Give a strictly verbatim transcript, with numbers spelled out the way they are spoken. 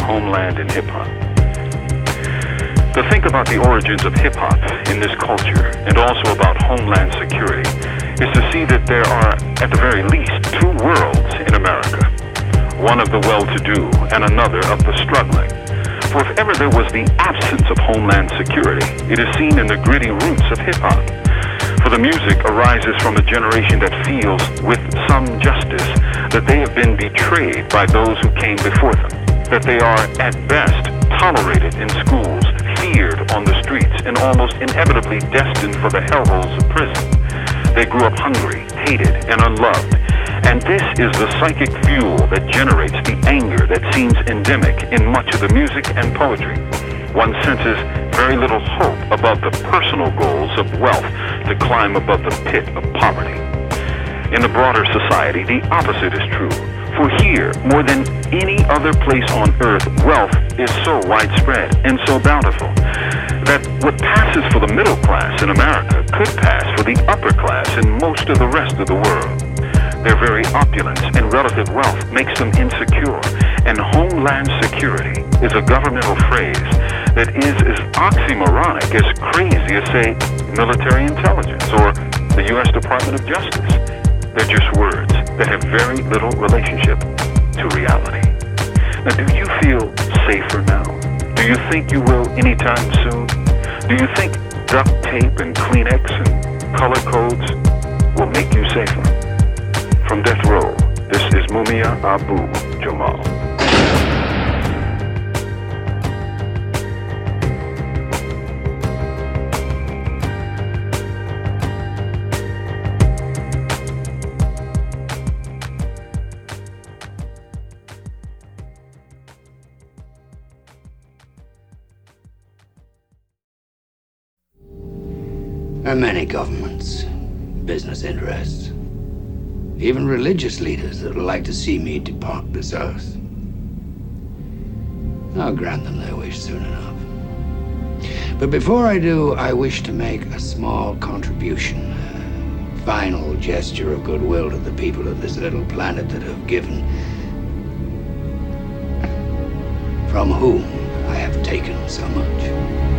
homeland in hip-hop. To think about the origins of hip-hop in this culture and also about homeland security is to see that there are, at the very least, two worlds in America. One of the well-to-do and another of the struggling. For if ever there was the absence of homeland security, it is seen in the gritty roots of hip-hop. For the music arises from a generation that feels, with some justice, that they have been betrayed by those who came before them. That they are, at best, tolerated in schools, feared on the streets, and almost inevitably destined for the hellholes of prison. They grew up hungry, hated, and unloved. And this is the psychic fuel that generates the anger that seems endemic in much of the music and poetry. One senses very little hope above the personal goals of wealth to climb above the pit of poverty. In the broader society, the opposite is true. For here, more than any other place on earth, wealth is so widespread and so bountiful that what passes for the middle class in America could pass for the upper class in most of the rest of the world. Their very opulence and relative wealth makes them insecure, and homeland security is a governmental phrase that is as oxymoronic, as crazy as, say, military intelligence or the U S Department of Justice. They're just words that have very little relationship to reality. Now, do you feel safer now? Do you think you will anytime soon? Do you think duct tape and Kleenex and color codes will make you safer? From Death Row, this is Mumia Abu Jamal. There are many governments, business interests, even religious leaders that would like to see me depart this earth. I'll grant them their wish soon enough. But before I do, I wish to make a small contribution, a final gesture of goodwill to the people of this little planet that have given, from whom I have taken so much.